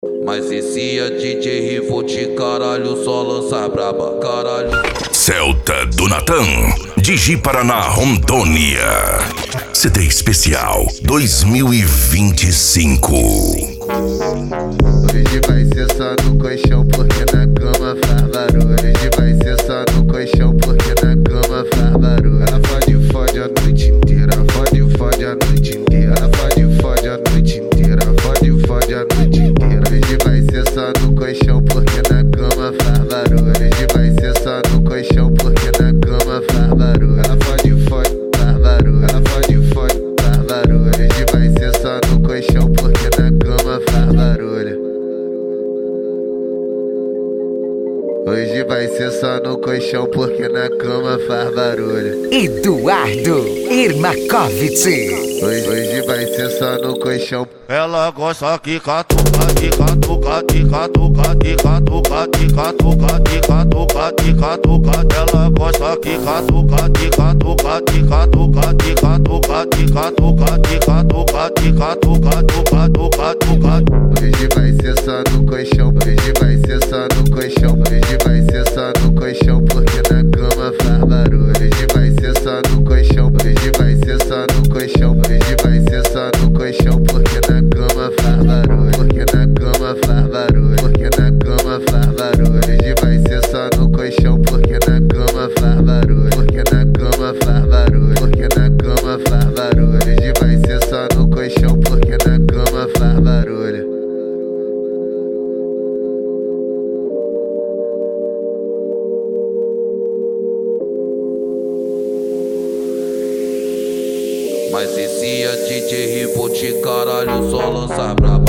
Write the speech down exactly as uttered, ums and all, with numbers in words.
Mas esse é D J Revolt, caralho, só lança braba, caralho. Celta do Natan, Digi Paraná, Rondônia. C D especial dois mil e vinte e cinco. Hoje vai ser só no colchão porque na cama faz barulho. Hoje vai ser só no colchão porque na cama faz barulho. Ela fode, fode a noite inteira, fode, fode a noite inteira. Ela fode, fode a noite inteira, fode, fode a noite inteira. Hoje vai ser só no colchão porque na cama faz barulho. Hoje vai ser só no colchão porque na cama faz barulho. Ela fode, fode, faz barulho. Ela fode, fode, faz barulho. Hoje vai ser só no colchão porque na cama faz barulho. Hoje vai ser só no colchão porque na cama faz barulho. Eduardo Irmakovitch. Hoje, hoje vai ser só no colchão. Ela gosta que catuca, que catuca, que catuca, que catuca, que catuca, que catuca, que catuca. Ela gosta que catuca, que catuca, que catuca, que catuca, que catuca, que catuca, que catuca, tuca, tuca, tuca. Hoje vai ser só no colchão. Hoje vai ser só no colchão. Hoje vai ser só no colchão porque na cama faz barulho. Hoje vai ser só no colchão. Hoje vai ser só no colchão. Hoje vai ser só no colchão porque na cama faz barulho. Porque na cama faz barulho. Porque na cama faz barulho. Hoje vai ser só no colchão porque na cama faz barulho. Porque na cama faz barulho. Porque na cama faz barulho. Hoje vai ser só no colchão porque na cama faz barulho. Mas esse é D J Revolt, caralho, só lança braba.